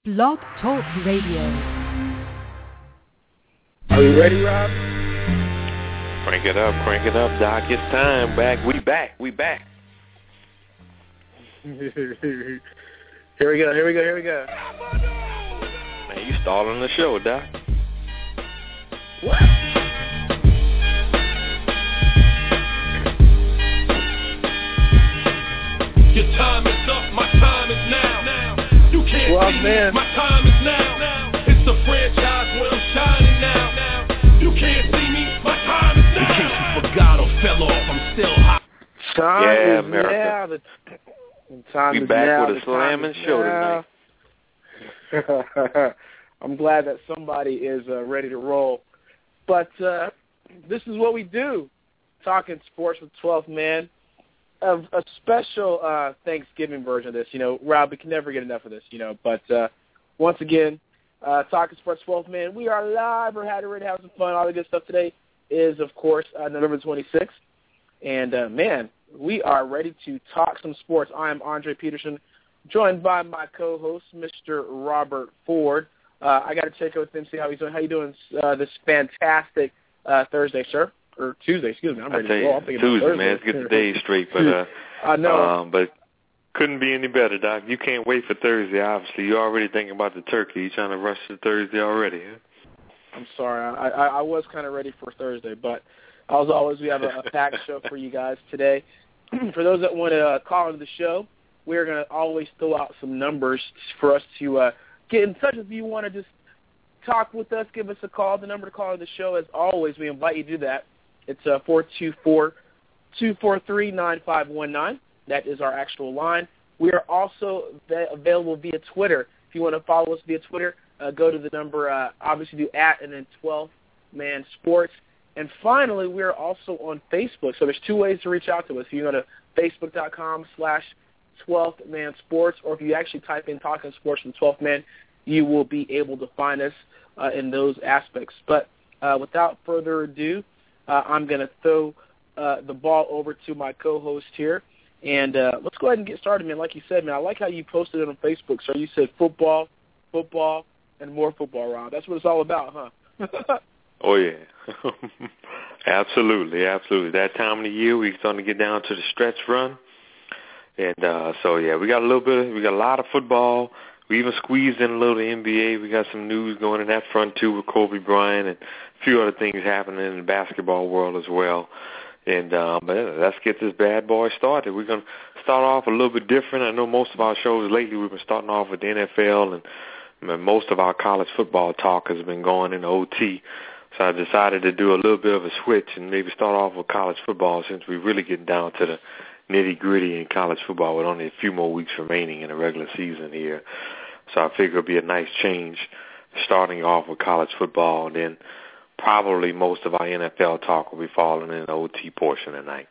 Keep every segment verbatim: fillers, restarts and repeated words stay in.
Blog Talk Radio. Are you ready, Rob? Crank it up, crank it up, Doc. It's time. Back. We back. We back. Here we go, here we go, here we go. Man, you stalling the show, Doc. What? Your time is up, my time is now. You can't Well, see man. me, my time is now. It's the franchise where I'm shining now. You can't see me, my time is now. In case you forgot or fell off, I'm still hot. Time Yeah, is America. now. The, the time We is back now. with a The slamming time is show now. I'm glad that somebody is uh, ready to roll. But uh, this is what we do. Talking sports with twelfth man. A, a special uh, Thanksgiving version of this. You know, Rob, we can never get enough of this, you know. But uh, once again, uh, Talking Sports twelfth man, we are live. We're happy to have some fun. All the good stuff today is, of course, uh, November twenty-sixth. And, uh, man, we are ready to talk some sports. I am Andre Peterson, joined by my co-host, Mister Robert Ford. Uh, I got to check out with him, see how he's doing. How you doing uh, this fantastic uh, Thursday, sir? Or Tuesday, excuse me. I'm ready I tell to you, roll. I'm thinking Tuesday, about man. Let's get the days straight. But, uh, I know. Um, but couldn't be any better, Doc. You can't wait for Thursday, obviously. You're already thinking about the turkey. You're trying to rush to Thursday already, huh? I'm sorry. I, I, I was kind of ready for Thursday, but as always, we have a, a packed show for you guys today. For those that want to uh, call into the show, we're going to always throw out some numbers for us to uh, get in touch. If you want to just talk with us, give us a call. The number to call into the show, as always, we invite you to do that. It's uh, four two four, two four three, nine five one nine. That is our actual line. We are also va- available via Twitter. If you want to follow us via Twitter, uh, go to the number, uh, obviously do at and then twelfth man sports. And finally, we are also on Facebook. So there's two ways to reach out to us. You go to facebook.com slash twelfth man sports, or if you actually type in Talking Sports from twelfth man, you will be able to find us uh, in those aspects. But uh, without further ado, uh, I'm going to throw uh, the ball over to my co-host here. And uh, let's go ahead and get started, man. Like you said, man, I like how you posted it on Facebook. So you said football, football, and more football, Rob. That's what it's all about, huh? Oh, yeah. Absolutely, absolutely. That time of the year, we're starting to get down to the stretch run. And uh, so, yeah, we got a little bit of, we got a lot of football. We even squeezed in a little N B A. We got some news going in that front, too, with Kobe Bryant and a few other things happening in the basketball world as well. And um, but let's get this bad boy started. We're going to start off a little bit different. I know most of our shows lately we've been starting off with the N F L, and I mean, most of our college football talk has been going into O T. So I decided to do a little bit of a switch and maybe start off with college football since we're really getting down to the nitty-gritty in college football with only a few more weeks remaining in the regular season here. So I figure it'll be a nice change starting off with college football, and then probably most of our N F L talk will be falling in the O T portion tonight.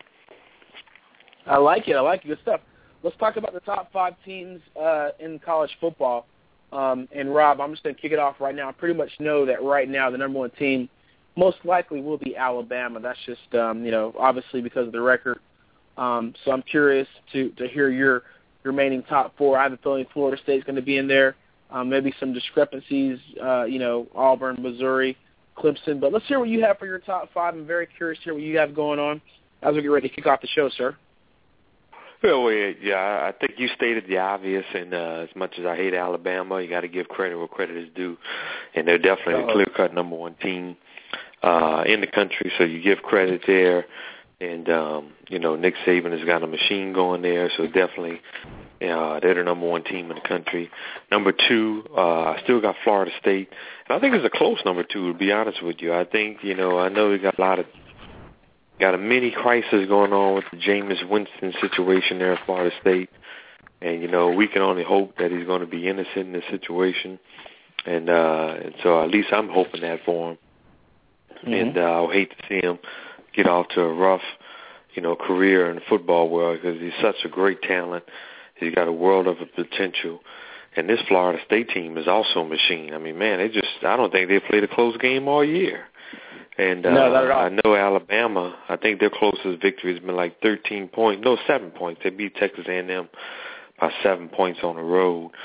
I like it. I like it. Good stuff. Let's talk about the top five teams uh, in college football. Um, and, Rob, I'm just going to kick it off right now. I pretty much know that right now the number one team most likely will be Alabama. That's just, um, you know, obviously because of the record. Um, so I'm curious to, to hear your remaining top four. I have a feeling Florida State's going to be in there. Um, maybe some discrepancies, uh, you know, Auburn, Missouri, Clemson. But let's hear what you have for your top five. I'm very curious to hear what you have going on as we get ready to kick off the show, sir. Well, yeah, I think you stated the obvious, and uh, as much as I hate Alabama, you got to give credit where credit is due, and they're definitely a clear-cut number one team uh, in the country, so you give credit there. And, um, you know, Nick Saban has got a machine going there, so definitely uh, they're the number one team in the country. Number two, uh, I still got Florida State, and I think it's a close number two, to be honest with you. I think, you know, I know we got a lot of Got a mini crisis going on with the Jameis Winston situation there at Florida State. And, you know, we can only hope that he's going to be innocent in this situation. And, uh, and so at least I'm hoping that for him. Mm-hmm. And uh, I'll hate to see him get off to a rough, you know, career in the football world because he's such a great talent. He's got a world of potential. And this Florida State team is also a machine. I mean, man, they just, I don't think they played a close game all year. And uh, no, I know Alabama, I think their closest victory has been like thirteen points, no, seven points. They beat Texas A and M by seven points on the road.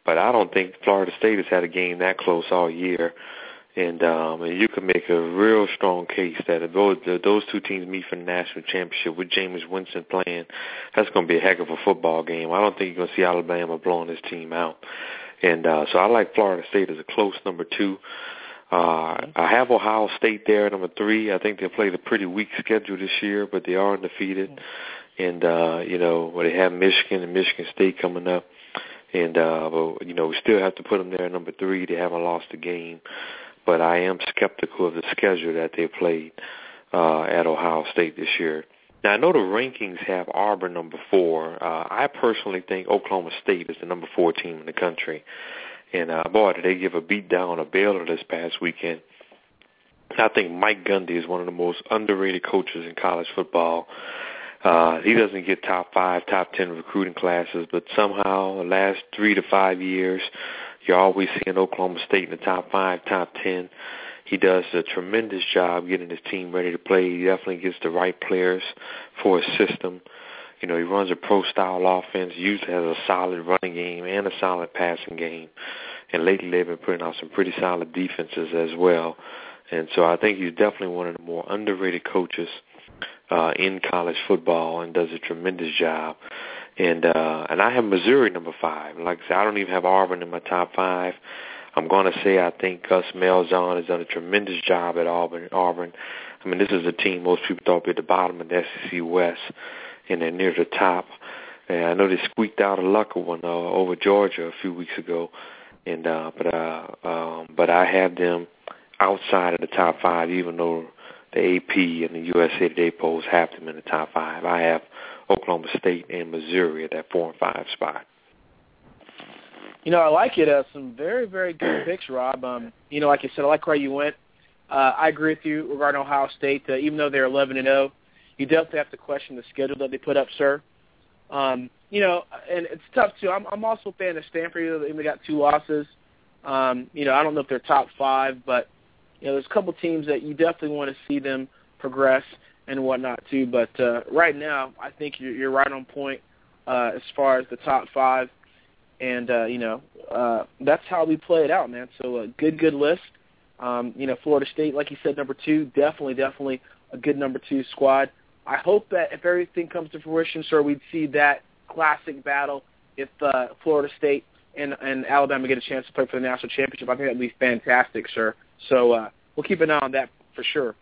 but I don't think Florida State has had a game that close all year. And, um, and you can make a real strong case that if those, if those two teams meet for the national championship with Jameis Winston playing, that's going to be a heck of a football game. I don't think you're going to see Alabama blowing this team out. And uh, so I like Florida State as a close number two. Uh, I have Ohio State there at number three. I think they played a pretty weak schedule this year, but they are undefeated. And, uh, you know, well, they have Michigan and Michigan State coming up. And, uh, but, you know, we still have to put them there at number three. They haven't lost a game. But I am skeptical of the schedule that they played uh, at Ohio State this year. Now, I know the rankings have Auburn number four. Uh, I personally think Oklahoma State is the number four team in the country. And, uh, boy, did they give a beat down on Baylor this past weekend. I think Mike Gundy is one of the most underrated coaches in college football. Uh, he doesn't get top five, top ten recruiting classes, but somehow the last three to five years, you're always seeing Oklahoma State in the top five, top ten. He does a tremendous job getting his team ready to play. He definitely gets the right players for his system. You know, he runs a pro-style offense, usually has a solid running game and a solid passing game. And lately they've been putting out some pretty solid defenses as well. And so I think he's definitely one of the more underrated coaches uh, in college football and does a tremendous job. And uh, and I have Missouri number five. Like I said, I don't even have Auburn in my top five. I'm going to say I think Gus Malzahn has done a tremendous job at Auburn. Auburn. I mean, this is a team most people thought would be at the bottom of the S E C West, and they're near the top. And I know they squeaked out a lucky one uh, over Georgia a few weeks ago. And uh, but uh, um, but I have them outside of the top five, even though the A P and the U S A Today polls have them in the top five. I have Oklahoma State and Missouri at that four and five spot. You know, I like it. Uh, some very, very good picks, Rob. Um, you know, like you said, I like where you went. Uh, I agree with you regarding Ohio State. Uh, even though they're eleven and oh, you definitely have to question the schedule that they put up, sir. Um, you know, and it's tough, too. I'm, I'm also a fan of Stanford. They got two losses. Um, you know, I don't know if they're top five, but, you know, there's a couple teams that you definitely want to see them progress and whatnot, too. But uh, right now, I think you're, you're right on point uh, as far as the top five. And, uh, you know, uh, that's how we play it out, man. So a good, good list. Um, you know, Florida State, like you said, number two, definitely, definitely a good number two squad. I hope that if everything comes to fruition, sir, we'd see that classic battle if uh, Florida State and, and Alabama get a chance to play for the national championship. I think that would be fantastic, sir. So uh, we'll keep an eye on that for sure.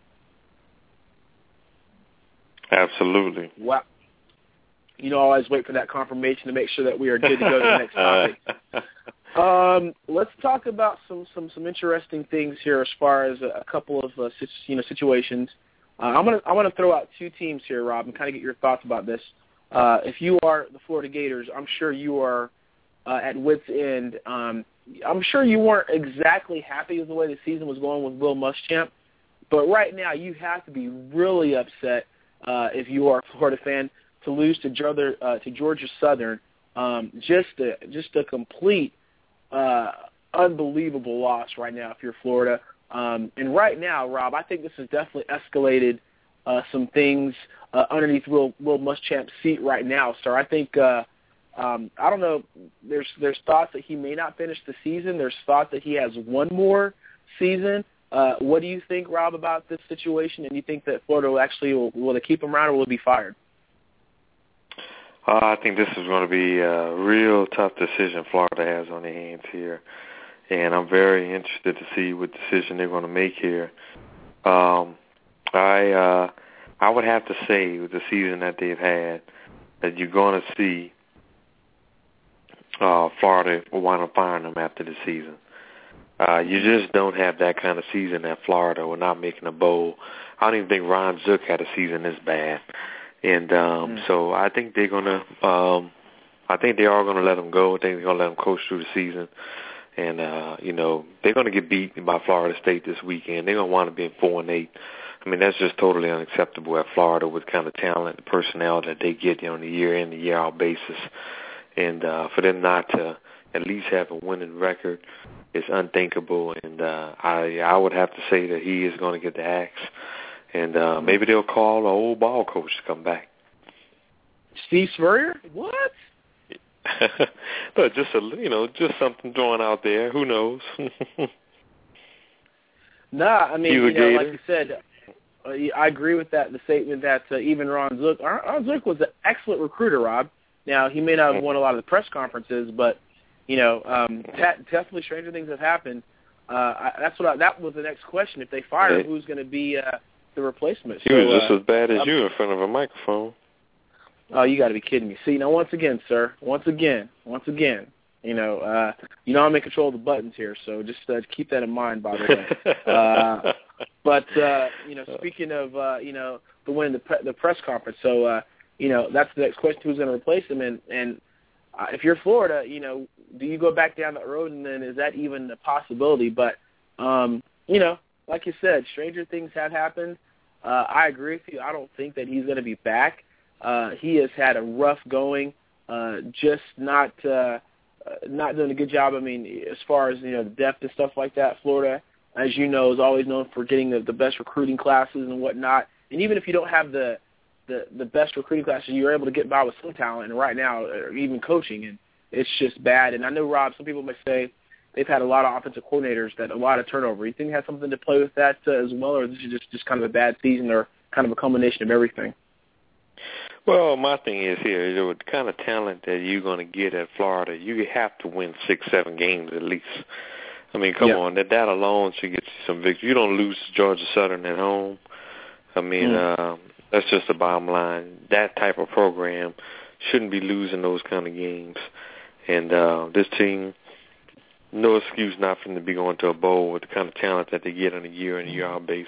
Absolutely. Wow. You know, I always wait for that confirmation to make sure that we are good to go to the next topic. Um, let's talk about some, some, some interesting things here as far as a, a couple of uh, you know situations. Uh, I'm gonna I'm gonna throw out two teams here, Rob, and kind of get your thoughts about this. Uh, if you are the Florida Gators, I'm sure you are uh, at wit's end. Um, I'm sure you weren't exactly happy with the way the season was going with Will Muschamp, but right now you have to be really upset uh, if you are a Florida fan to lose to Georgia, uh, to Georgia Southern. Um, just a just a complete uh, unbelievable loss right now if you're Florida. Um, and right now, Rob, I think this has definitely escalated uh, some things uh, underneath Will, Will Muschamp's seat right now, sir. I think, uh, um, I don't know, there's there's thoughts that he may not finish the season. There's thought that he has one more season. Uh, what do you think, Rob, about this situation? And you think that Florida will actually, will, will they keep him around or will he be fired? Uh, I think this is going to be a real tough decision Florida has on their hands here. And I'm very interested to see what decision they're going to make here. Um, I uh, I would have to say with the season that they've had that you're going to see uh, Florida will wind up firing them after the season. Uh, you just don't have that kind of season at Florida. We're not making a bowl. I don't even think Ron Zook had a season this bad. And um, mm. so I think they're going to um, I think they are going to let them go. I think they're going to let them coach through the season. And, uh, you know, they're going to get beat by Florida State this weekend. They're going to want to be in four and eight. I mean, that's just totally unacceptable at Florida with kind of talent and personnel that they get, you know, on a year-in, and year-out basis. And uh, for them not to at least have a winning record is unthinkable. And uh, I I would have to say that he is going to get the axe. And uh, maybe they'll call an old ball coach to come back. Steve Spurrier? What? But just a, you know, just something thrown out there. Who knows? Nah, I mean, you know, like you said, uh, I agree with that. The statement that uh, even Ron Zook, Ron Zook was an excellent recruiter, Rob. Now he may not have won a lot of the press conferences, but you know, um, that, definitely stranger things have happened. Uh, I, that's what I, that was the next question. If they fire him, who's going to be uh, the replacement? He so, was just uh, as bad as um, you in front of a microphone. Oh, you got to be kidding me. See, now once again, sir, once again, once again, you know, uh, you know I'm in control of the buttons here, so just uh, keep that in mind, by the way. uh, but, uh, you know, speaking of, uh, you know, the win, the, pre- the press conference, so, uh, you know, that's the next question, who's going to replace him, and, and uh, if you're Florida, you know, do you go back down that road, and then is that even a possibility? But, um, you know, like you said, stranger things have happened. Uh, I agree with you. I don't think that he's going to be back. Uh, he has had a rough going, uh, just not uh, not doing a good job. I mean, as far as, you know, the depth and stuff like that, Florida, as you know, is always known for getting the, the best recruiting classes and whatnot. And even if you don't have the, the, the best recruiting classes, you're able to get by with some talent. And right now, even coaching, and it's just bad. And I know, Rob, some people may say they've had a lot of offensive coordinators, that a lot of turnover. You think it has something to play with that uh, as well, or this is just, just kind of a bad season, or kind of a combination of everything? Well, my thing is here, you know, the kind of talent that you're going to get at Florida, you have to win six, seven games at least. I mean, come yeah. on, that, that alone should get you some victory. You don't lose to Georgia Southern at home. I mean, mm. uh, that's just the bottom line. That type of program shouldn't be losing those kind of games. And uh, this team, no excuse not for them to be going to a bowl with the kind of talent that they get on a year-in, year-out basis.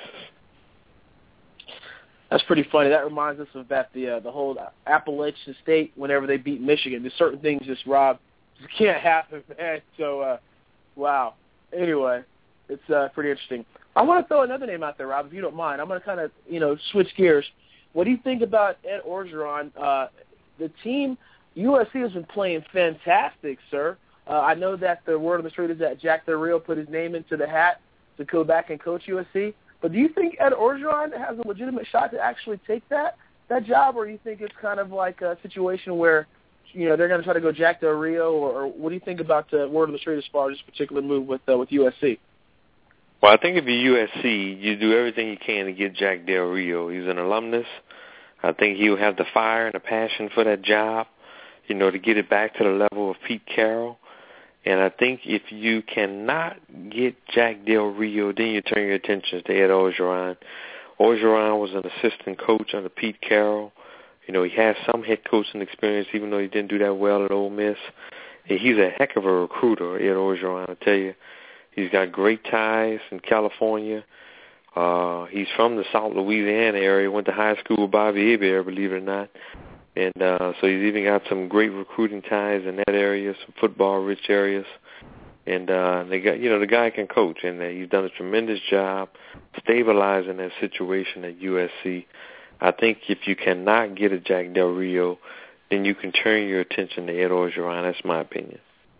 That's pretty funny. That reminds us of that the uh, the whole Appalachian State whenever they beat Michigan. There's certain things just, Rob, just can't happen, man. So, uh, wow. Anyway, it's uh, pretty interesting. I want to throw another name out there, Rob, if you don't mind. I'm going to kind of, you know, switch gears. What do you think about Ed Orgeron? Uh, the team, U S C has been playing fantastic, sir. Uh, I know that the word on the street is that Jack Del Rio put his name into the hat to go back and coach U S C. But do you think Ed Orgeron has a legitimate shot to actually take that that job, or do you think it's kind of like a situation where, you know, they're going to try to go Jack Del Rio, or, or what do you think about the word on the street as far as this particular move with uh, with U S C? Well, I think if you're U S C, you do everything you can to get Jack Del Rio. He's an alumnus. I think he'll have the fire and the passion for that job, you know, to get it back to the level of Pete Carroll. And I think if you cannot get Jack Del Rio, then you turn your attention to Ed Orgeron. Orgeron was an assistant coach under Pete Carroll. You know, he has some head coaching experience, even though he didn't do that well at Ole Miss. And he's a heck of a recruiter, Ed Orgeron, I tell you. He's got great ties in California. Uh, he's from the South Louisiana area, went to high school with Bobby Hebert, believe it or not. And uh, so he's even got some great recruiting ties in that area, some football-rich areas. And uh, they got, you know, the guy can coach, and uh, he's done a tremendous job stabilizing that situation at U S C. I think if you cannot get a Jack Del Rio, then you can turn your attention to Ed Orgeron. That's my opinion.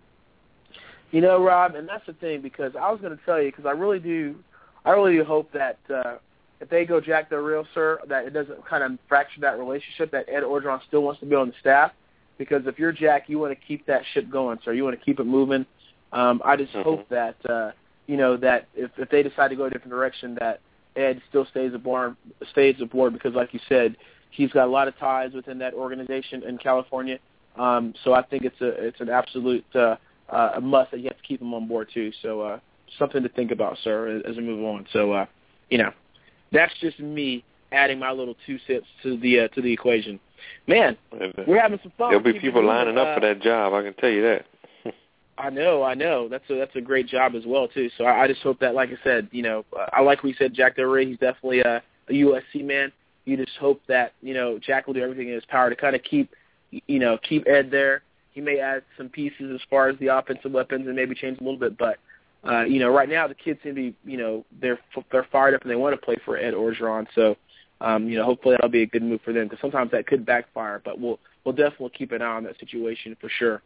You know, Rob, and that's the thing, because I was going to tell you, because I really do, I really do hope that uh, if they go Jack Del Rio, sir, that it doesn't kind of fracture that relationship, that Ed Orgeron still wants to be on the staff. Because if you're Jack, you want to keep that ship going, sir. You want to keep it moving. Um, I just mm-hmm. hope that, uh, you know, that if, if they decide to go a different direction, that Ed still stays aboard, stays aboard because, like you said, he's got a lot of ties within that organization in California. Um, so I think it's a it's an absolute uh, uh, a must that you have to keep him on board too. So uh, something to think about, sir, as we move on. So uh, you know, that's just me adding my little two cents to the uh, to the equation. Man, we're having some fun. There'll be people lining up uh, for that job. I can tell you that. I know, I know. That's a that's a great job as well too. So I, I just hope that, like I said, you know, uh, I like what you said, Jack Del Rio. He's definitely a, a U S C man. You just hope that, you know, Jack will do everything in his power to kind of keep, you know, keep Ed there. He may add some pieces as far as the offensive weapons and maybe change a little bit, but uh, you know, right now the kids seem to be, you know, they're they're fired up and they want to play for Ed Orgeron. So, um, you know, hopefully that'll be a good move for them because sometimes that could backfire. But we'll we'll definitely keep an eye on that situation for sure.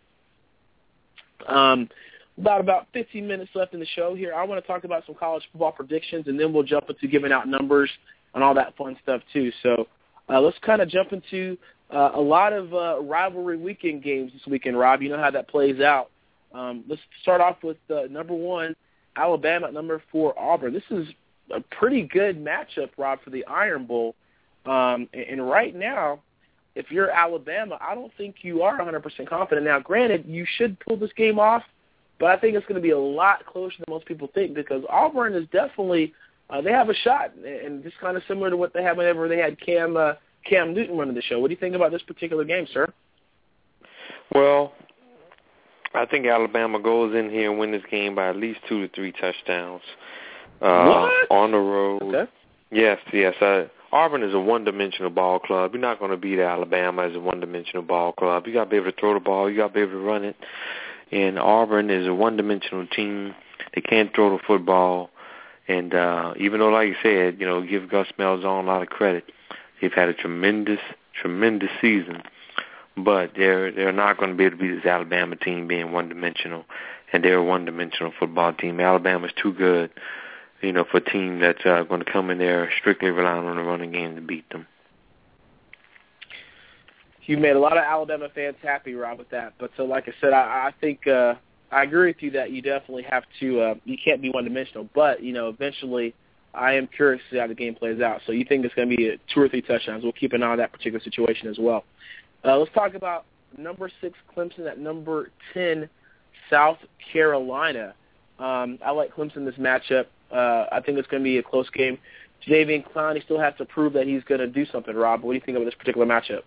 Um. About about fifteen minutes left in the show here. I want to talk about some college football predictions, and then we'll jump into giving out numbers and all that fun stuff too. So uh, let's kind of jump into Uh, a lot of uh, rivalry weekend games this weekend, Rob. You know how that plays out. Um, let's start off with uh, number one, Alabama at number four, Auburn. This is a pretty good matchup, Rob, for the Iron Bowl. Um, and, and right now, if you're Alabama, I don't think you are one hundred percent confident. Now, granted, you should pull this game off, but I think it's going to be a lot closer than most people think because Auburn is definitely uh, – they have a shot, and just kind of similar to what they had whenever they had Cam uh, – Cam Newton running the show. What do you think about this particular game, sir? Well, I think Alabama goes in here and win this game by at least two to three touchdowns. Uh, what? On the road. Okay. Yes, yes. Uh, Auburn is a one-dimensional ball club. You're not going to beat Alabama as a one-dimensional ball club. You got to be able to throw the ball. You got to be able to run it. And Auburn is a one-dimensional team. They can't throw the football. And uh, even though, like you said, you know, give Gus Malzahn a lot of credit, they've had a tremendous, tremendous season, but they're they're not going to be able to beat this Alabama team being one-dimensional, and they're a one-dimensional football team. Alabama's too good, you know, for a team that's uh, going to come in there strictly relying on the running game to beat them. You made a lot of Alabama fans happy, Rob, with that. But so, like I said, I, I think uh, I agree with you that you definitely have to. Uh, you can't be one-dimensional, but you know, eventually. I am curious to see how the game plays out. So you think it's going to be a two or three touchdowns. We'll keep an eye on that particular situation as well. Uh, let's talk about number six, Clemson, at number ten, South Carolina. Um, I like Clemson in this matchup. Uh, I think it's going to be a close game. Jadeveon Clowney still has to prove that he's going to do something, Rob. What do you think of this particular matchup?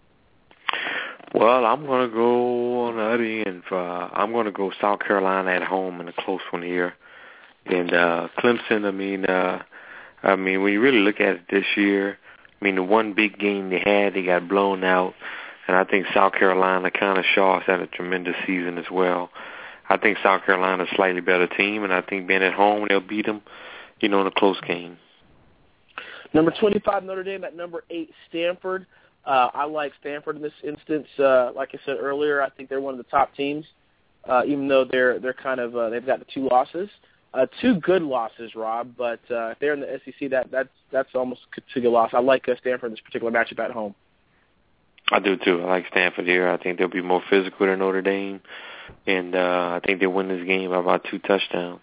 Well, I'm going to go on the other end. For, uh, I'm going to go South Carolina at home in a close one here. And uh, Clemson, I mean, uh, I mean, when you really look at it this year, I mean, the one big game they had, they got blown out. And I think South Carolina, kind of Shaw's had a tremendous season as well. I think South Carolina's a slightly better team, and I think being at home, they'll beat them, you know, in a close game. Number twenty-five, Notre Dame, at number eight, Stanford. Uh, I like Stanford in this instance. Uh, like I said earlier, I think they're one of the top teams, uh, even though they're they're kind of uh, they've got the two losses. Uh, two good losses, Rob, but uh, if they're in the S E C, that that's that's almost a good loss. I like uh, Stanford in this particular matchup at home. I do too. I like Stanford here. I think they'll be more physical than Notre Dame, and uh, I think they'll win this game by about two touchdowns.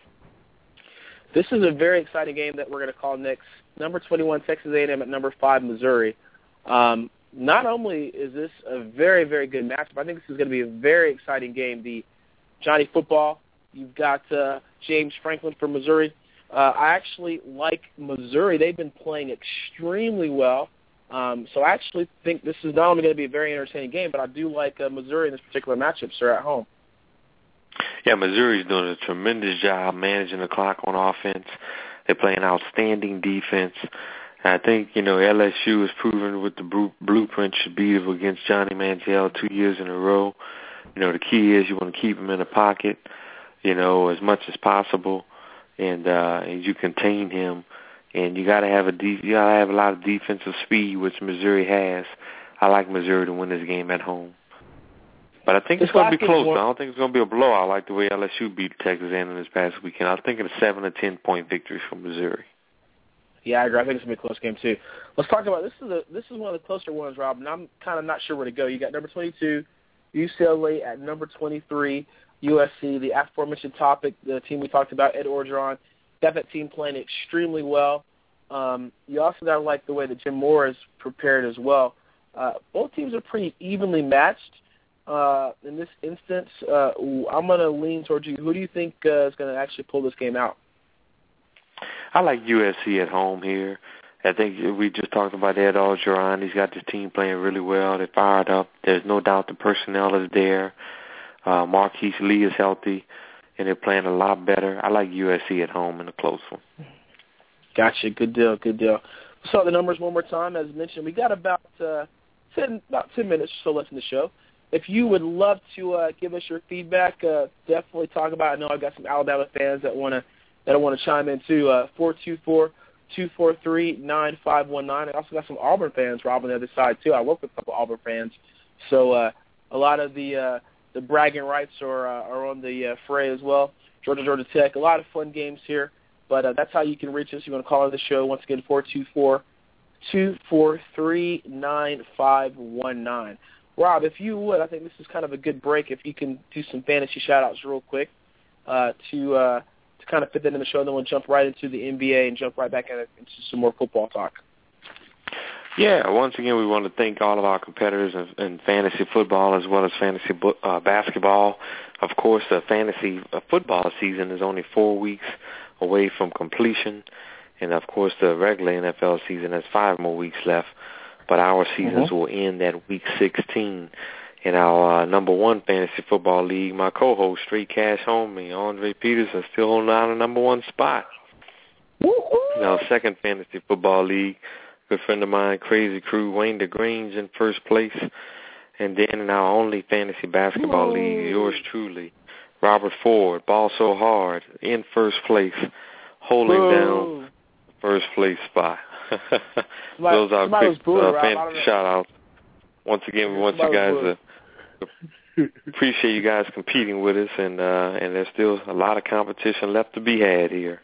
This is a very exciting game that we're going to call next. Number twenty-one, Texas A and M at number five, Missouri. Um, not only is this a very, very good matchup, I think this is going to be a very exciting game. The Johnny Football. You've got uh, James Franklin from Missouri. Uh, I actually like Missouri. They've been playing extremely well. Um, so I actually think this is not only going to be a very entertaining game, but I do like uh, Missouri in this particular matchup, sir, at home. Yeah, Missouri's doing a tremendous job managing the clock on offense. They're playing outstanding defense. I think, you know, L S U has proven what the blueprint should be against Johnny Manziel two years in a row. You know, the key is you want to keep him in the pocket, you know, as much as possible, and uh, and you contain him, and you got to have a de- you got to have a lot of defensive speed, which Missouri has. I like Missouri to win this game at home, but I think it's going to be close. I don't think it's going to be a blowout. I like the way L S U beat Texas A and M this past weekend. I was thinking a seven or ten point victory for Missouri. Yeah, I agree. I think it's going to be a close game too. Let's talk about this. Is a this is one of the closer ones, Rob, and I'm kind of not sure where to go. You got number twenty-two, U C L A at number twenty-three. U S C, the aforementioned topic, the team we talked about, Ed Orgeron, got that team playing extremely well. Um, you also got to like the way that Jim Moore is prepared as well. Uh, both teams are pretty evenly matched. Uh, in this instance, uh, I'm going to lean towards you. Who do you think uh, is going to actually pull this game out? I like U S C at home here. I think we just talked about Ed Orgeron. He's got this team playing really well. They're fired up. There's no doubt the personnel is there. Uh, Marquise Lee is healthy, and they're playing a lot better. I like U S C at home in a close one. Gotcha. Good deal. Good deal. So the numbers one more time. As mentioned, we got about uh, ten about ten minutes or so left in the show. If you would love to uh, give us your feedback, uh, definitely talk about it. I know I've got some Alabama fans that want to that want to chime in too. Uh, four two four, two four three, nine five one nine. I also got some Auburn fans, Rob, on the other side too. I work with a couple Auburn fans, so uh, a lot of the uh, the bragging rights are uh, are on the uh, fray as well. Georgia, Georgia Tech, a lot of fun games here. But uh, that's how you can reach us. You want to call on the show once again, four two four, two four three, nine five one nine. Rob, if you would, I think this is kind of a good break if you can do some fantasy shout-outs real quick uh, to uh, to kind of fit that in the show, and then we'll jump right into the N B A and jump right back into some more football talk. Yeah, once again, we want to thank all of our competitors in, in fantasy football as well as fantasy bo- uh, basketball. Of course, the fantasy uh, football season is only four weeks away from completion, and of course, the regular N F L season has five more weeks left. But our seasons mm-hmm. will end at week sixteen. In our uh, number one fantasy football league, my co-host, Straight Cash Homie, Andre Peterson, still holding down the number one spot. In our second fantasy football league, good friend of mine, Crazy Crew, Wayne DeGrange in first place. And then in our only fantasy basketball Whoa. league, yours truly, Robert Ford, Ball So Hard, in first place, holding Whoa. down first place spot. somebody, Those are quick uh, fantasy shout-outs. Once again, we want you guys to appreciate you guys competing with us, and uh, and there's still a lot of competition left to be had here.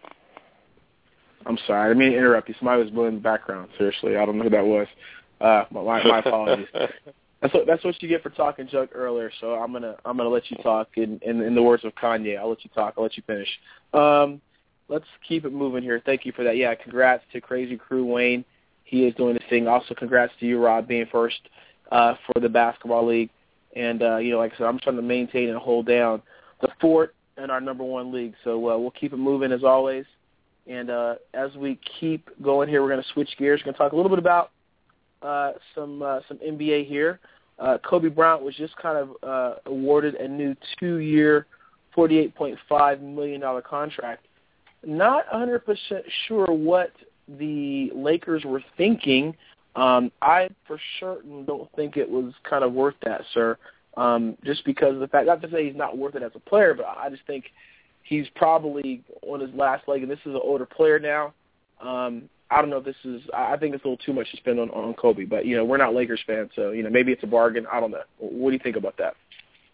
I'm sorry, I didn't mean to interrupt you. Somebody was blowing in the background. Seriously, I don't know who that was. Uh, my, my apologies. That's what that's what you get for talking junk earlier. So I'm gonna I'm gonna let you talk. In, in in the words of Kanye, I'll let you talk. I'll let you finish. Um, let's keep it moving here. Thank you for that. Yeah, congrats to Crazy Crew Wayne. He is doing his thing. Also, congrats to you, Rob, being first uh, for the basketball league. And uh, you know, like I said, I'm trying to maintain and hold down the fort in our number one league. So uh, we'll keep it moving as always. And uh, as we keep going here, we're going to switch gears. We're going to talk a little bit about uh, some uh, some N B A here. Uh, Kobe Bryant was just kind of uh, awarded a new two-year, forty-eight point five million dollars contract. Not one hundred percent sure what the Lakers were thinking. Um, I for certain don't think it was kind of worth that, sir, um, just because of the fact, not to say he's not worth it as a player, but I just think he's probably on his last leg, and this is an older player now. Um, I don't know if this is – I think it's a little too much to spend on, on Kobe, but, you know, we're not Lakers fans, so, you know, maybe it's a bargain. I don't know. What do you think about that?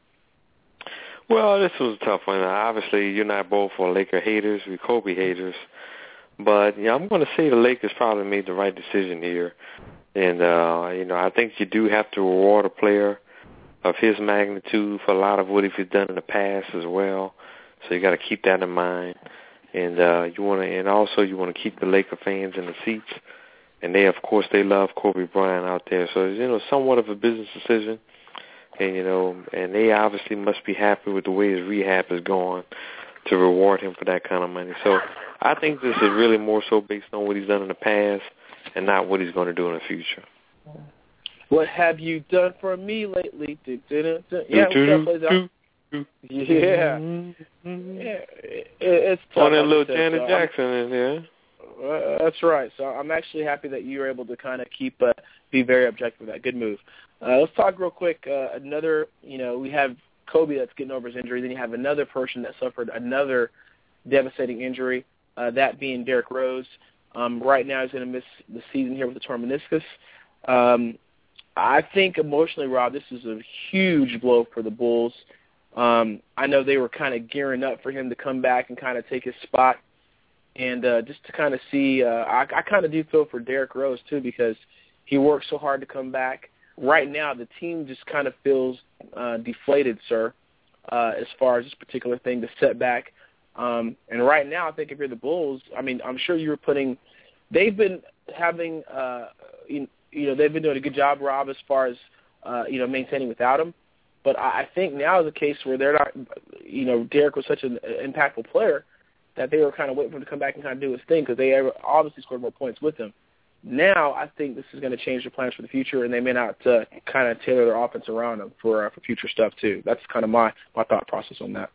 Well, this was a tough one. Obviously, you and I both are Laker haters. We're Kobe haters. But, yeah, I'm going to say the Lakers probably made the right decision here. And, uh, you know, I think you do have to reward a player of his magnitude for a lot of what he's done in the past as well. So you got to keep that in mind. And uh, you want to, and also you want to keep the Laker fans in the seats. And they, of course, they love Kobe Bryant out there. So, you know, somewhat of a business decision. And, you know, and they obviously must be happy with the way his rehab is going to reward him for that kind of money. So I think this is really more so based on what he's done in the past and not what he's going to do in the future. What have you done for me lately? Yeah, we'll plays out. Yeah, yeah, it, it's tough. On that little Janet so Jackson in there. Uh, that's right. So I'm actually happy that you were able to kind of keep, uh, be very objective with that. Good move. Uh, let's talk real quick. Uh, another, you know, we have Kobe that's getting over his injury. Then you have another person that suffered another devastating injury, uh, that being Derrick Rose. Um, right now he's going to miss the season here with the torn meniscus. Um, I think emotionally, Rob, this is a huge blow for the Bulls. Um, I know they were kind of gearing up for him to come back and kind of take his spot. And uh, just to kind of see, uh, I, I kind of do feel for Derrick Rose, too, because he worked so hard to come back. Right now, the team just kind of feels uh, deflated, sir, uh, as far as this particular thing, the setback. Um, and right now, I think if you're the Bulls, I mean, I'm sure you were putting – they've been having uh, – you, you know, they've been doing a good job, Rob, as far as, uh, you know, maintaining without him. But I think now is a case where they're not, you know, Derrick was such an impactful player that they were kind of waiting for him to come back and kind of do his thing because they obviously scored more points with him. Now I think this is going to change their plans for the future, and they may not uh, kind of tailor their offense around him for uh, for future stuff too. That's kind of my, my thought process on that.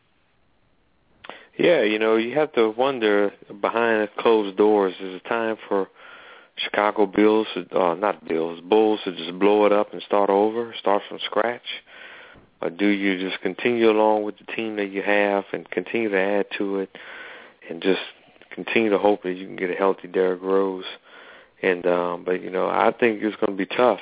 Yeah, you know, you have to wonder behind closed doors, is it time for Chicago Bills, uh, not Bills, Bulls to just blow it up and start over, start from scratch? Or do you just continue along with the team that you have and continue to add to it and just continue to hope that you can get a healthy Derrick Rose? And um, but, you know, I think it's going to be tough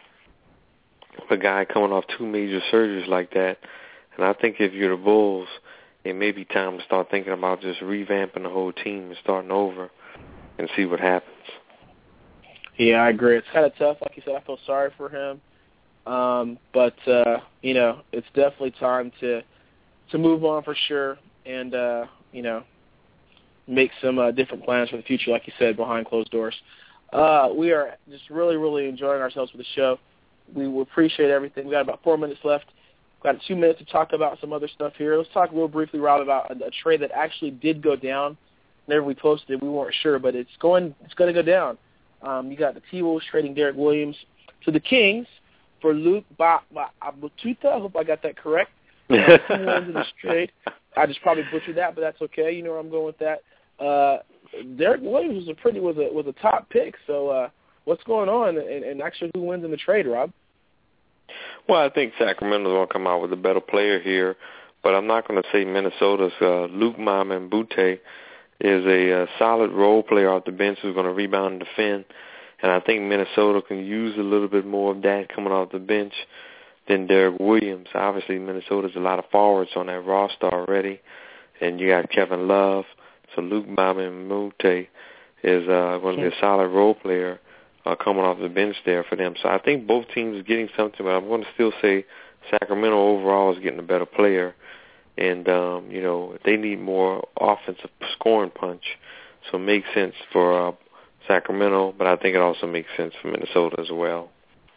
for a guy coming off two major surgeries like that. And I think if you're the Bulls, it may be time to start thinking about just revamping the whole team and starting over and see what happens. Yeah, I agree. It's kind of tough. Like you said, I feel sorry for him. Um, but, uh, you know, it's definitely time to to move on for sure and, uh, you know, make some uh, different plans for the future, like you said, behind closed doors. Uh, we are just really, really enjoying ourselves with the show. We will appreciate everything. We got about four minutes left. We've got two minutes to talk about some other stuff here. Let's talk real briefly, Rob, about a, a trade that actually did go down. Whenever we posted it, we weren't sure, but it's going it's going to go down. Um, you got the T-Wolves trading Derek Williams to the Kings for Luke ba- ba- Abatuta. I hope I got that correct. Uh, two wins in this trade. I just probably butchered that, but that's okay. You know where I'm going with that. Uh, Derek Williams was a pretty was a was a top pick. So uh, what's going on, and, and actually who wins in the trade, Rob? Well, I think Sacramento's going to come out with a better player here, but I'm not going to say Minnesota's uh, Luke Mbute is a uh, solid role player off the bench who's going to rebound and defend. And I think Minnesota can use a little bit more of that coming off the bench than Derek Williams. Obviously, Minnesota's a lot of forwards on that roster already. And you got Kevin Love. So Luke Mbute is uh, going to be a solid role player uh, coming off the bench there for them. So I think both teams are getting something, but I'm going to still say Sacramento overall is getting a better player. And, um, you know, they need more offensive scoring punch. So it makes sense for uh, Sacramento, but I think it also makes sense for Minnesota as well.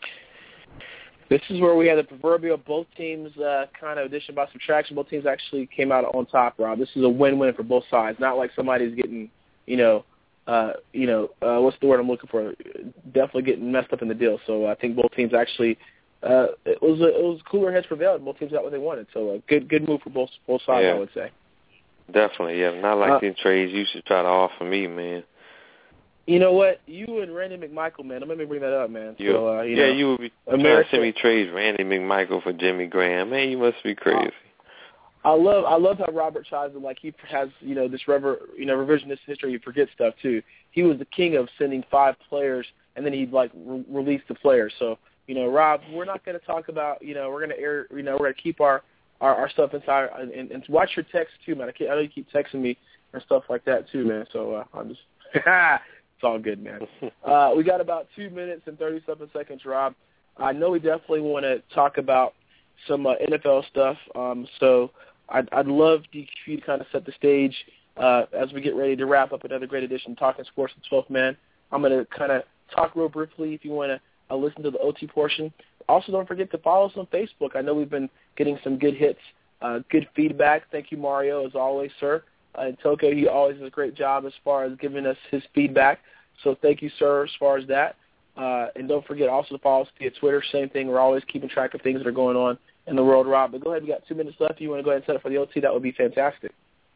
This is where we had the proverbial both teams uh, kind of addition by subtraction. Both teams actually came out on top, Rob. This is a win-win for both sides. Not like somebody's getting, you know, uh, you know, uh, what's the word I'm looking for? Definitely getting messed up in the deal. So I think both teams actually, uh, it was a, it was cooler heads prevailed. Both teams got what they wanted. So a good good move for both both sides, yeah. I would say. Definitely, yeah. Not like uh, these trades you should try to offer me, man. You know what? You and Randy McMichael, man. Let me bring that up, man. You, so, uh, you yeah, know, you would be America, trying to send me trades Randy McMichael for Jimmy Graham. Man, you must be crazy. I love I love how Robert tries to, like, he has, you know, this rever, you know, revisionist history. You forget stuff, too. He was the king of sending five players, and then he'd, like, re- release the players. So, you know, Rob, we're not going to talk about, you know, we're going to air, you know, we're going to keep our, our, our stuff inside. And, and, and watch your texts, too, man. I, can't, I know you keep texting me and stuff like that, too, man. So uh, I'm just, it's all good, man. Uh, we got about two minutes and thirty-seven seconds, Rob. I know we definitely want to talk about some uh, N F L stuff. Um, so I'd, I'd love for you to kind of set the stage uh, as we get ready to wrap up another great edition of Talking Sports with twelfth Man. I'm going to kind of talk real briefly if you want to uh, listen to the O T portion. Also, don't forget to follow us on Facebook. I know we've been getting some good hits, uh, good feedback. Thank you, Mario, as always, sir. Uh, and Toko, he always does a great job as far as giving us his feedback. So thank you, sir, as far as that. Uh, and don't forget also to follow us via Twitter. Same thing. We're always keeping track of things that are going on in the world, Rob. But go ahead. We got two minutes left. If you want to go ahead and set up for the O T, that would be fantastic.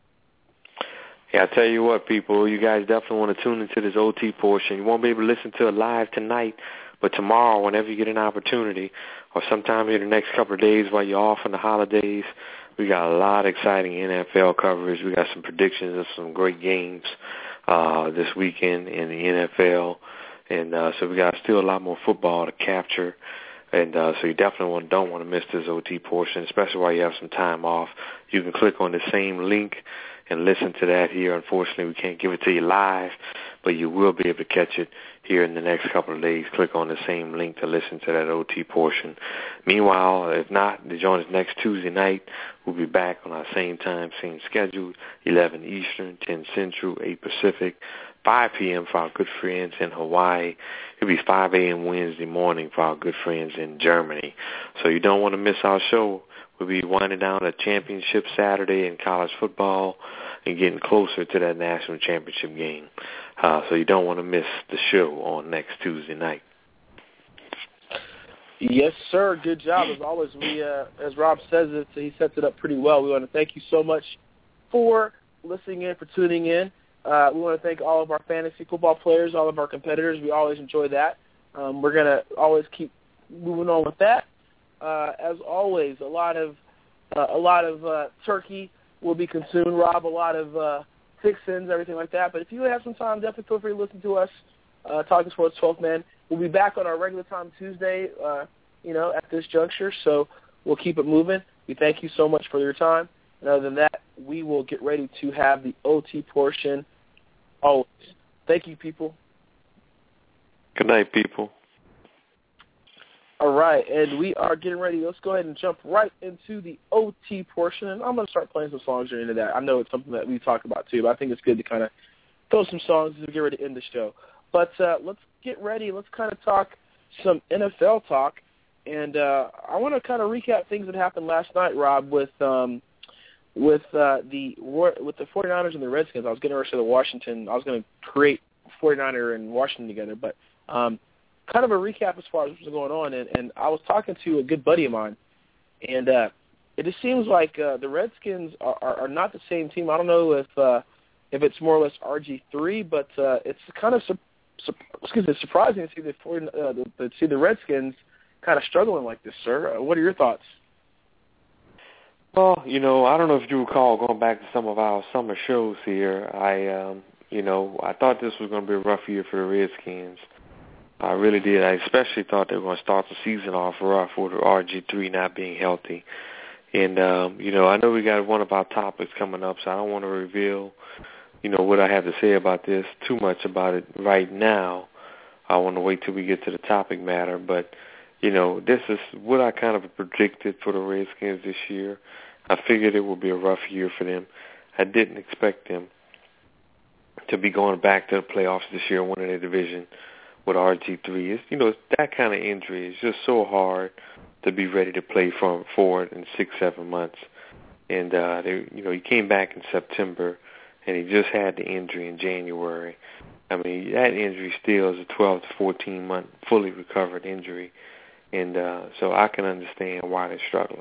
Yeah, I tell you what, people, you guys definitely want to tune into this O T portion. You won't be able to listen to it live tonight, but tomorrow, whenever you get an opportunity, or sometime in the next couple of days while you're off on the holidays, we got a lot of exciting N F L coverage. We got some predictions of some great games uh, this weekend in the N F L. And uh, so we got still a lot more football to capture. And uh, so you definitely want, don't want to miss this O T portion, especially while you have some time off. You can click on the same link and listen to that here. Unfortunately, we can't give it to you live, but you will be able to catch it here in the next couple of days. Click on the same link to listen to that O T portion. Meanwhile, if not, to join us next Tuesday night. We'll be back on our same time, same schedule, eleven Eastern, ten Central, eight Pacific, five p.m. for our good friends in Hawaii. It'll be five a.m. Wednesday morning for our good friends in Germany. So you don't want to miss our show. We'll be winding down a championship Saturday in college football and getting closer to that national championship game. Uh, so you don't want to miss the show on next Tuesday night. Yes, sir. Good job. As always, we, uh, as Rob says it, he sets it up pretty well. We want to thank you so much for listening in, for tuning in. Uh, we want to thank all of our fantasy football players, all of our competitors. We always enjoy that. Um, we're going to always keep moving on with that. Uh, as always, a lot of uh, a lot of uh, turkey will be consumed, Rob, a lot of uh, fixins, everything like that. But if you have some time, definitely feel free to listen to us, uh, Talking Sports twelfth Man. We'll be back on our regular time Tuesday, uh, you know, at this juncture. So we'll keep it moving. We thank you so much for your time. And other than that, we will get ready to have the O T portion. Oh, thank you, people. Good night, people. All right, and we are getting ready. Let's go ahead and jump right into the O T portion, and I'm going to start playing some songs during into that. I know it's something that we talk about too, but I think it's good to kind of throw some songs as we get ready to end the show. But uh, let's get ready. Let's kind of talk some N F L talk, and uh, I want to kind of recap things that happened last night, Rob, with um, with uh, the with the 49ers and the Redskins. I was getting ready to the Washington. I was going to create 49er and Washington together, but um, kind of a recap as far as what's going on, and, and I was talking to a good buddy of mine, and uh, it just seems like uh, the Redskins are, are, are not the same team. I don't know if uh, if it's more or less R G three, but uh, it's kind of su- su- excuse me, surprising to see the, uh, the, the see the Redskins kind of struggling like this, sir. Uh, what are your thoughts? Well, you know, I don't know if you recall going back to some of our summer shows here. I, um, you know, I thought this was going to be a rough year for the Redskins. I really did. I especially thought they were going to start the season off rough with R G three not being healthy. And, um, you know, I know we got one of our topics coming up, so I don't want to reveal, you know, what I have to say about this, too much about it right now. I want to wait till we get to the topic matter. But, you know, this is what I kind of predicted for the Redskins this year. I figured it would be a rough year for them. I didn't expect them to be going back to the playoffs this year, winning the division with R G three. It's, you know, that kind of injury is just so hard to be ready to play from forward in six, seven months. And, uh, they, you know, he came back in September, and he just had the injury in January. I mean, that injury still is a twelve to fourteen month fully recovered injury. And uh, so I can understand why they're struggling.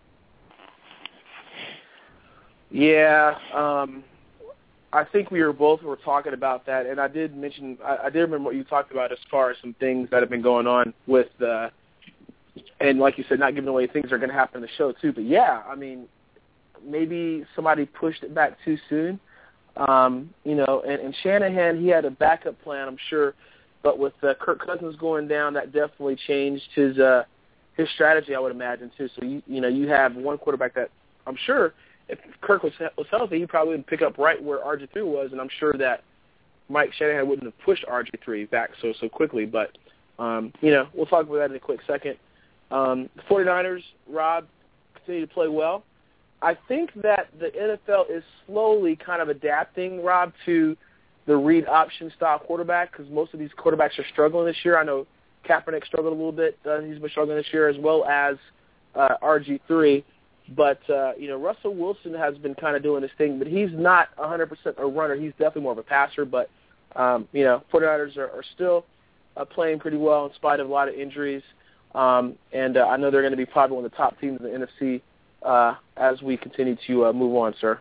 Yeah, um, I think we were both were talking about that, and I did mention, I, I did remember what you talked about as far as some things that have been going on with, uh, and like you said, not giving away things that are going to happen in the show too. But yeah, I mean, maybe somebody pushed it back too soon, um, you know. And, and Shanahan, he had a backup plan, I'm sure, but with uh, Kirk Cousins going down, that definitely changed his uh, his strategy, I would imagine too. So you you know you have one quarterback that I'm sure. If Kirk was was healthy, he probably would pick up right where R G three was, and I'm sure that Mike Shanahan wouldn't have pushed R G three back so so quickly. But, um, you know, we'll talk about that in a quick second. Um, the 49ers, Rob, continue to play well. I think that the N F L is slowly kind of adapting, Rob, to the read option style quarterback because most of these quarterbacks are struggling this year. I know Kaepernick struggled a little bit. Uh, he's been struggling this year as well as uh, R G three. But, uh, you know, Russell Wilson has been kind of doing this thing, but he's not one hundred percent a runner. He's definitely more of a passer. But, um, you know, 49ers are, are still uh, playing pretty well in spite of a lot of injuries. Um, and uh, I know they're going to be probably one of the top teams in the N F C uh, as we continue to uh, move on, sir.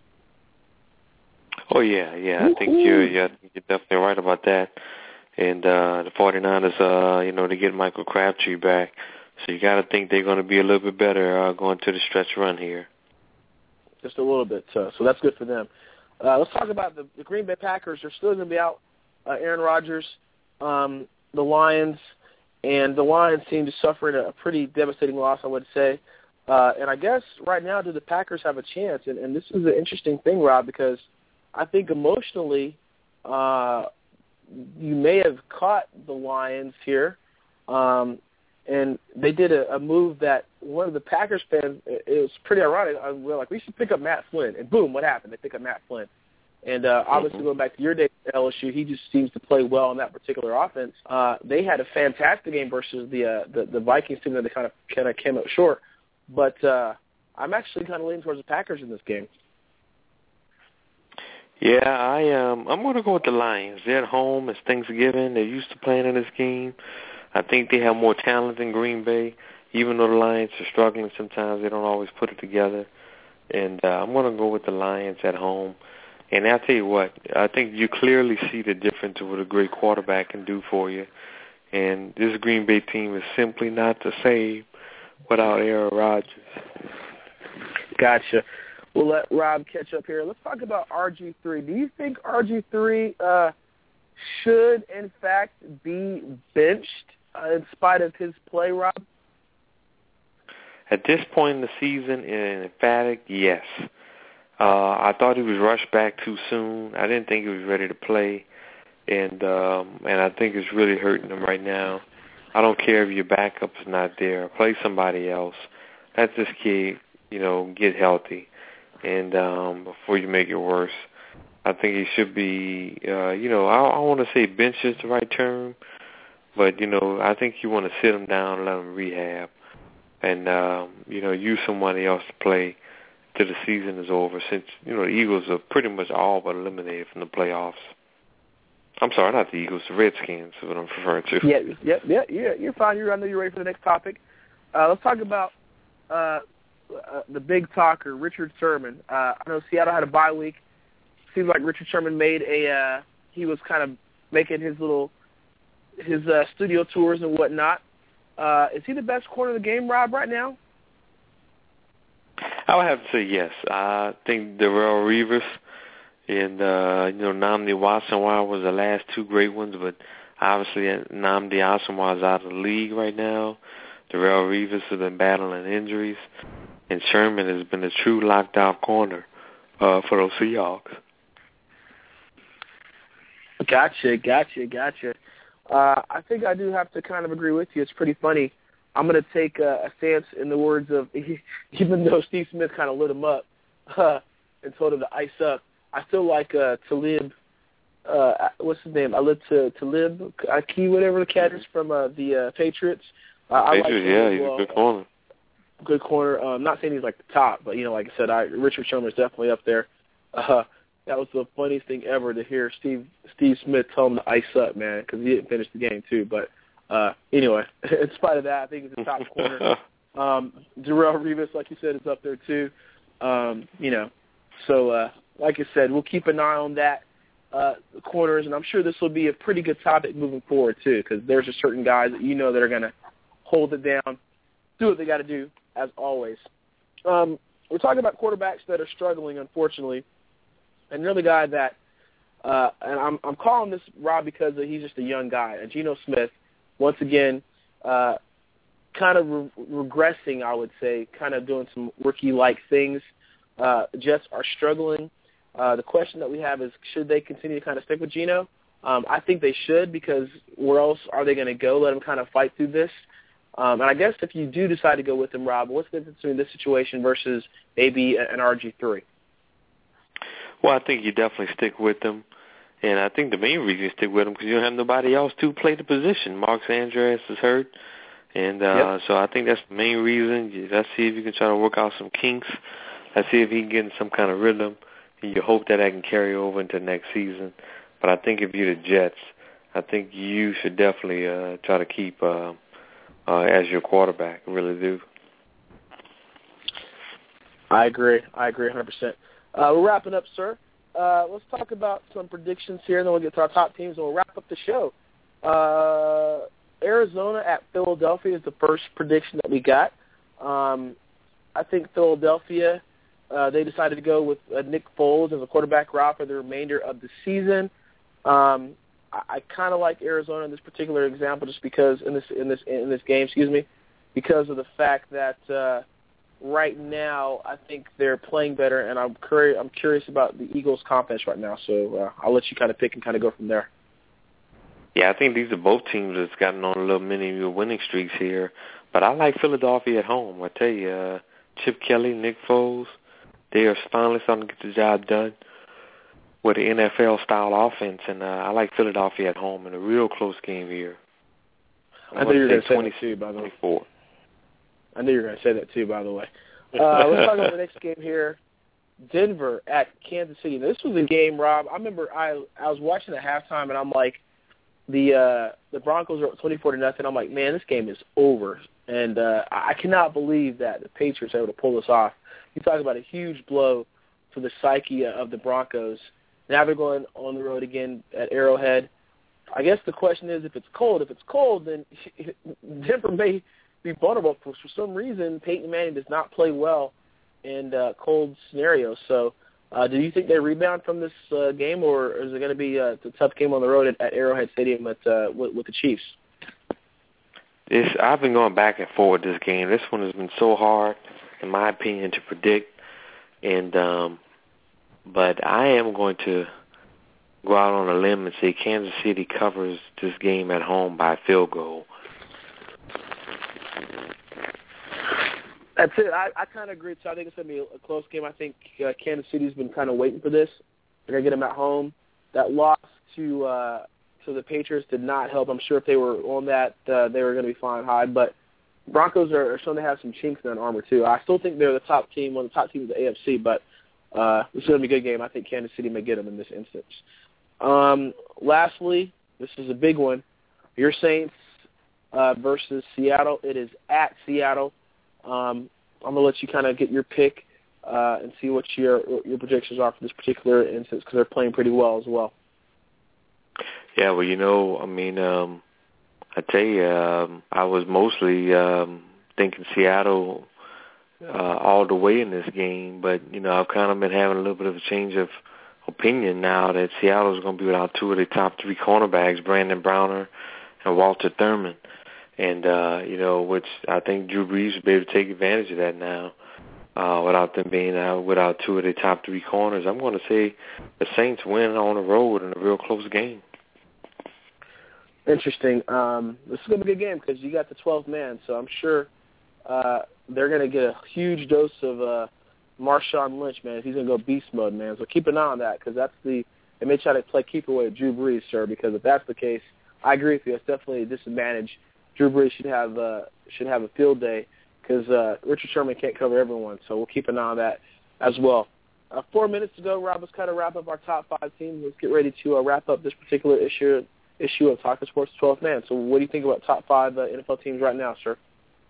Oh, yeah, yeah. I think you're, yeah, you're definitely right about that. And uh, the 49ers, uh, you know, to get Michael Crabtree back, so you got to think they're going to be a little bit better uh, going to the stretch run here. Just a little bit, uh, so that's good for them. Uh, let's talk about the, the Green Bay Packers. They're still going to be out uh, Aaron Rodgers, um, the Lions, and the Lions seem to suffer a, a pretty devastating loss, I would say. Uh, and I guess right now, do the Packers have a chance? And, and this is an interesting thing, Rob, because I think emotionally uh, you may have caught the Lions here. Um And they did a, a move that one of the Packers fans, it, it was pretty ironic. I was like, we should pick up Matt Flynn. And boom, what happened? They pick up Matt Flynn. And uh, obviously mm-hmm. going back to your days at L S U, he just seems to play well in that particular offense. Uh, they had a fantastic game versus the uh, the, the Vikings team that they kind of kind of came up short. But uh, I'm actually kind of leaning towards the Packers in this game. Yeah, I um, I'm going to go with the Lions. They're at home. It's Thanksgiving. They're used to playing in this game. I think they have more talent than Green Bay. Even though the Lions are struggling sometimes, they don't always put it together. And uh, I'm going to go with the Lions at home. And I'll tell you what, I think you clearly see the difference of what a great quarterback can do for you. And this Green Bay team is simply not the same without Aaron Rodgers. Gotcha. We'll let Rob catch up here. Let's talk about R G three. Do you think R G three uh, should, in fact, be benched uh, in spite of his play, Rob? At this point in the season, an emphatic yes. Uh, I thought he was rushed back too soon. I didn't think he was ready to play. and um, and I think it's really hurting them right now. I don't care if your backup is not there. Play somebody else. Let this kid, you know, get healthy, and um, before you make it worse. I think he should be, uh, you know, I, I want to say bench is the right term, but, you know, I think you want to sit him down and let him rehab and, um, you know, use somebody else to play till the season is over since, you know, the Eagles are pretty much all but eliminated from the playoffs. I'm sorry, not the Eagles, the Redskins is what I'm referring to. Yeah, yeah, yeah, yeah. You're fine. You're, I know you're ready for the next topic. Uh, let's talk about uh, uh, the big talker, Richard Sherman. Uh, I know Seattle had a bye week. Seems like Richard Sherman made a, uh, he was kind of making his little, his uh, studio tours and whatnot. Uh, is he the best corner of the game, Rob, right now? I would have to say yes. I think Darrelle Revis and, uh, you know, Nnamdi Asomugha was the last two great ones, but obviously Nnamdi Asomugha is out of the league right now. Darrelle Revis has been battling injuries, and Sherman has been a true lockdown corner uh, for those Seahawks. Gotcha, gotcha, gotcha. Uh, I think I do have to kind of agree with you. It's pretty funny. I'm going to take a, a stance in the words of, even though Steve Smith kind of lit him up uh, and told him to ice up, I still like uh, Talib, uh, what's his name? I live to Talib, Aki, whatever the cat is from uh, the uh, Patriots. Uh, Patriots, I like yeah, he's well. a good corner. Good corner. Uh, I'm not saying he's like the top, but, you know, like I said, I, Richard Sherman is definitely up there. Uh, that was the funniest thing ever to hear Steve Steve Smith tell him to ice up, man, because he didn't finish the game, too. But uh, anyway, in spite of that, I think he's the top corner. Um, Darrelle Revis, like you said, is up there, too. Um, you know, so uh, like I said, we'll keep an eye on that, uh, the corners, and I'm sure this will be a pretty good topic moving forward, too, because there's just certain guys that you know that are going to hold it down, do what they got to do, as always. Um, we're talking about quarterbacks that are struggling, unfortunately. And another guy that, uh, and I'm I'm calling this Rob because he's just a young guy. And Geno Smith, once again, uh, kind of re- regressing, I would say, kind of doing some rookie-like things. Uh, Jets are struggling. Uh, the question that we have is, should they continue to kind of stick with Geno? Um, I think they should, because where else are they going to go? Let him kind of fight through this. Um, and I guess if you do decide to go with him, Rob, what's the difference between this situation versus maybe an R G three? Well, I think you definitely stick with them. And I think the main reason you stick with them because you don't have nobody else to play the position. Mark Andreas is hurt. And uh, yep. so I think that's the main reason. Let's see if you can try to work out some kinks. Let's see if he can get in some kind of rhythm. And you hope that that can carry over into next season. But I think if you're the Jets, I think you should definitely uh, try to keep uh, uh, as your quarterback. I really do. I agree. I agree one hundred percent. Uh, we're wrapping up, sir. Uh, let's talk about some predictions here, and then we'll get to our top teams, and we'll wrap up the show. Uh, Arizona at Philadelphia is the first prediction that we got. Um, I think Philadelphia, uh, they decided to go with uh, Nick Foles as a quarterback route for the remainder of the season. Um, I, I kind of like Arizona in this particular example, just because in this in this in this game, excuse me, because of the fact that. Uh, Right now, I think they're playing better, and I'm curious. I'm curious about the Eagles' confidence right now. So uh, I'll let you kind of pick and kind of go from there. Yeah, I think these are both teams that's gotten on a little mini winning streaks here. But I like Philadelphia at home. I tell you, uh, Chip Kelly, Nick Foles, they are finally starting to get the job done with an N F L-style offense, and uh, I like Philadelphia at home in a real close game here. I think you're going to say that too, by the way. twenty-four. I knew you were going to say that, too, by the way. Uh, let's talk about the next game here. Denver at Kansas City. Now, this was a game, Rob. I remember I I was watching at halftime, and I'm like, the uh, the Broncos are up twenty-four to nothing. I'm like, man, this game is over. And uh, I cannot believe that the Patriots are able to pull this off. You talk about a huge blow to the psyche of the Broncos. Now they're going on the road again at Arrowhead. I guess the question is, if it's cold, if it's cold, then Denver may – be vulnerable. For, for some reason, Peyton Manning does not play well in uh, cold scenarios. So uh, do you think they rebound from this uh, game, or is it going to be uh, a tough game on the road at, at Arrowhead Stadium at, uh, with, with the Chiefs? It's, I've been going back and forth this game. This one has been so hard, in my opinion, to predict. And um, but I am going to go out on a limb and say Kansas City covers this game at home by a field goal. That's it. I, I kind of agree, too. I think it's going to be a close game. I think uh, Kansas City's been kind of waiting for this. They're going to get them at home. That loss to uh, to the Patriots did not help. I'm sure if they were on that, uh, they were going to be flying high. But Broncos are, are starting to have some chinks in their armor, too. I still think they're the top team, one of the top teams of the A F C, but uh, this is going to be a good game. I think Kansas City may get them in this instance. Um, lastly, this is a big one. Your Saints uh, versus Seattle. It is at Seattle. Um, I'm going to let you kind of get your pick uh, and see what your your projections are for this particular instance because they're playing pretty well as well. Yeah, well, you know, I mean, um, I tell you, um, I was mostly um, thinking Seattle uh, all the way in this game, but, you know, I've kind of been having a little bit of a change of opinion now that Seattle is going to be without two of their top three cornerbacks, Brandon Browner and Walter Thurman. And, uh, you know, which I think Drew Brees will be able to take advantage of that now uh, without them being out, without two of their top three corners. I'm going to say the Saints win on the road in a real close game. Interesting. Um, this is going to be a good game because you got the twelfth man, so I'm sure uh, they're going to get a huge dose of uh, Marshawn Lynch, man. He's going to go beast mode, man. So keep an eye on that because that's the – they may try to play keep away with Drew Brees, sir, because if that's the case, I agree with you. It's definitely a disadvantage. Drew Brees should have uh, should have a field day because uh, Richard Sherman can't cover everyone, so we'll keep an eye on that as well. Uh, four minutes to go, Rob. Let's kind of wrap up our top five teams. Let's get ready to uh, wrap up this particular issue issue of Talking Sports twelfth Man. So what do you think about top five uh, N F L teams right now, sir?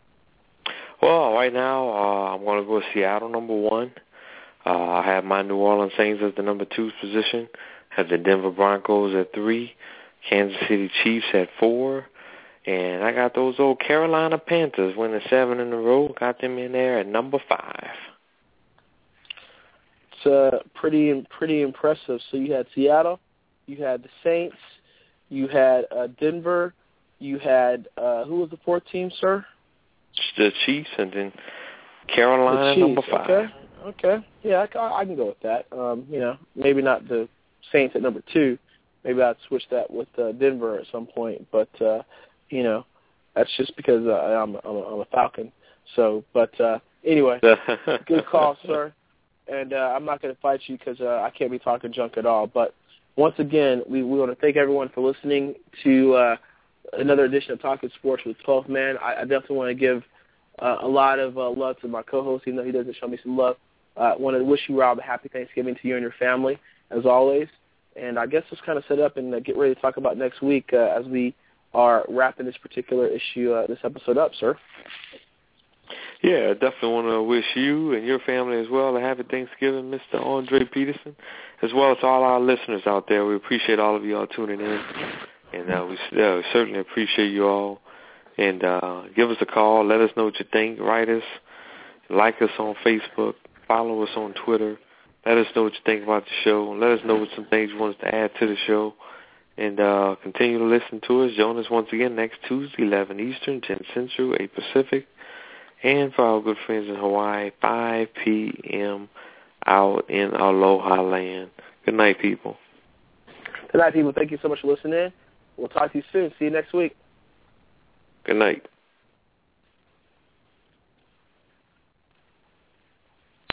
Well, right now uh, I'm going to go with Seattle number one. Uh, I have my New Orleans Saints as the number two position. I have the Denver Broncos at three. Kansas City Chiefs at four. And I got those old Carolina Panthers winning seven in a row. Got them in there at number five. It's uh, pretty pretty impressive. So you had Seattle, you had the Saints, you had uh, Denver, you had uh, who was the fourth team, sir? The Chiefs, and then Carolina the Chiefs, number five. Okay, okay, yeah, I, I can go with that. Um, you know, maybe not the Saints at number two. Maybe I'd switch that with uh, Denver at some point, but. Uh, You know, that's just because uh, I'm, I'm, a, I'm a Falcon. So, but uh, anyway, good call, sir. And uh, I'm not going to fight you because uh, I can't be talking junk at all. But once again, we, we want to thank everyone for listening to uh, another edition of Talking Sports with twelfth Man. I, I definitely want to give uh, a lot of uh, love to my co-host, even though he doesn't show me some love. I uh, want to wish you, Rob, a happy Thanksgiving to you and your family, as always. And I guess let's kind of set up and uh, get ready to talk about next week uh, as we are wrapping this particular issue, uh, this episode up, sir. Yeah, I definitely want to wish you and your family as well a happy Thanksgiving, Mister Andre Peterson, as well as all our listeners out there. We appreciate all of you all tuning in, and uh, we, uh, we certainly appreciate you all. And uh, give us a call. Let us know what you think. Write us. Like us on Facebook. Follow us on Twitter. Let us know what you think about the show. Let us know what some things you want us to add to the show. And uh, continue to listen to us. Join us once again next Tuesday, eleven Eastern, ten Central, eight Pacific. And for our good friends in Hawaii, five p.m. out in Aloha Land. Good night, people. Good night, people. Thank you so much for listening in. We'll talk to you soon. See you next week. Good night.